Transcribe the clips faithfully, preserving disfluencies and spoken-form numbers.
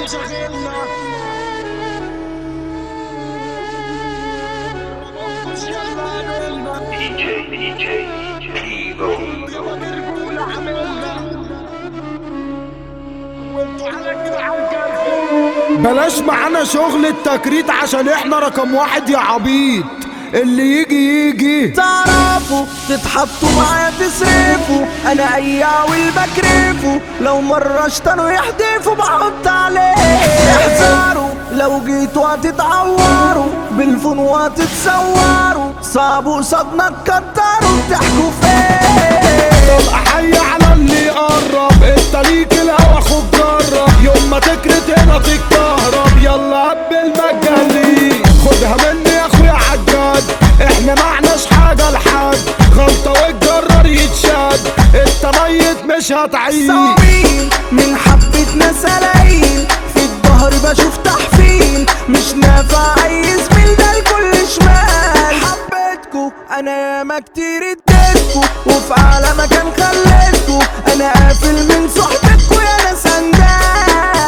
دي جي دي جي كيبو بلاش معانا شغل التكريت عشان احنا رقم واحد يا عبيط. اللي يجي يجي تعرفوا تتحطوا معايا تصرفوا، انا اياوي بكرفوا، لو مرة اشتنوا يحدفوا بحط عليه. احذروا لو جيتوا هتتعوروا، بالفون وهتتصوروا، صعبوا قصادنا تكتروا بتحكوا فين. طب احيي على اللي يقرب، انت ليك الهوا خد جرب، يوم ما تكرت هنا تتكهرب، يلا قبل ما تجلي خدها مني يا اخويا عالجد، احنا معناش حاجة لحد، غلطة والجرار يتشد، انت ميت مش هتعيش. صابين من حبتنا سلايل، في الظهر بشوف تحفيل، مش نافع اي زميل ده الكل شمال. حبيتكو انا ياما كتير اديتكو، وفي اعلى مكان خليتكو، انا قافل من صحبتكو يا ناس اندال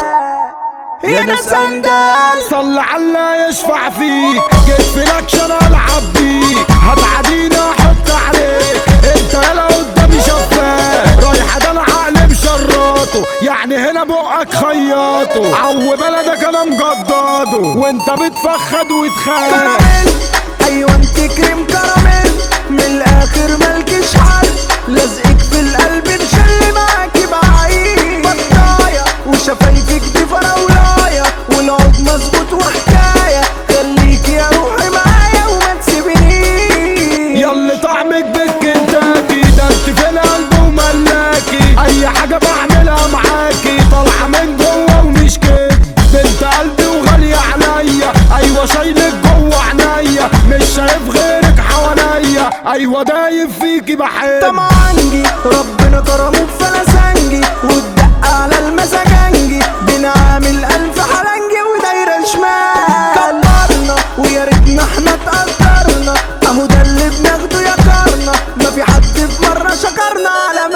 يا ناس اندال. صل على اللي يشفع فيك، جيت في الاكشن العب بيك، هتعاديني احط عليك، انت يالا قدامي شفاف، رايح ده انا عقلي مشرطه، يعني هنا بقك خياطه، عو بلدك انا مجدده، وانت بتفخد وتخاف. كراميل ايوه انت كريم كراميل، من الاخر مالكش حل، لازقك في القلب مشل معاكي بعيد، بطايه وشفايفك دي فراولايه، والعود مظبوط وحكايه، خليكي يا روحي معايا وما تسيبنيش. ياللي طعمك بالكنتاكي، ده انت في القلب وملاكي، اي حاجه بعملها معاكي طالعه من جوه ومش كده، بنت قلبي وغاليه عليا، ايوه شايلك جوه عينيا، مش شايف غيرك حواليا، ايوه دايب فيكي بحب. طمعانجي ربنا كرمه بفلسنجي، والدق على المساجنجي، بنعمل الف حلنجي ودايره شمال. كبرنا ويا ريتنا احنا اتقدرنا، اهو ده اللي بناخده يا كارنا، ما في حد في مره شكرنا على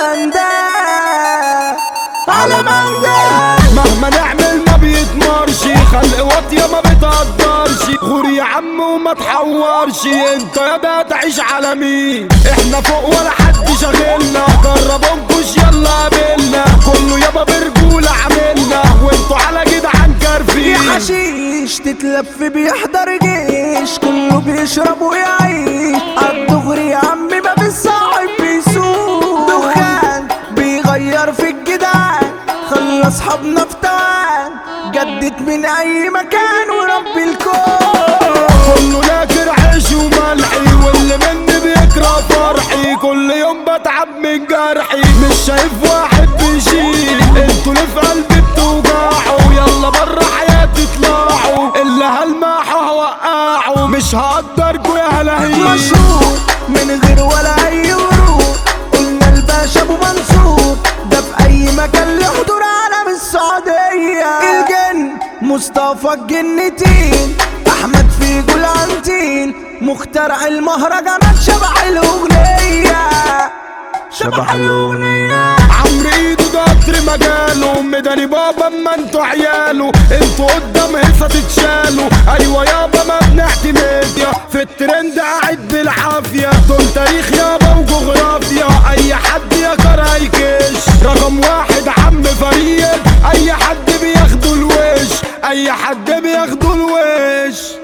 منداه على منداه. مهما نعمل ما بيتمرش، خلق واطية ما بتقدرش، غور يا عم وما تحورش، انت يا ده تعيش على مين، احنا فوق ولا حد شاغلنا، جربونكوش يلا قابلنا، كله يابا برجولة عاملنا، وانتوا على جدعان كارفين. يا حشيش تتلف بيحضر جيش، كله بيشرب ويعيش، عالدغري يا عمي ما بالصاحب بيسوق، دخان بيغير في الجدعان، خلى اصحابنا في توان، جدت من اي مكان ورب الكون. كله ناكر عيش وملحي، واللي مني بيكره فرحي، كل يوم بتعب من جرحي، مش شايف واحد بيشيل، انتوا اللي في قلبي بتوجعوا، يلا بره حياتي اطلعوا، اللي هلمحوا هوقعوا، مش هقدركوا يا هلاهيل. مشروع من غير ولا اي ورود، قلنا الباشا ابو منصور، ده في اي مكان له حضور عالم السعودية. الجن مصطفى الجنتين، احمد فيجو العنتين، مخترع المهرجانات شبح الاغنية شبح الاغنية. عمرو ايده ده قطر مجاله، مداني بابا اما انتوا عياله، انتوا قدام هيصة تتشالوا، ايوه يابا ما بنعتمد في الترند قاعد بالعافية، دول تاريخ يابا وجغرافيا، اي حد يا كار هيكش، رقم واحد عم فريد، اي حد بياخدوا الوش، اي حد بياخدوا الوش.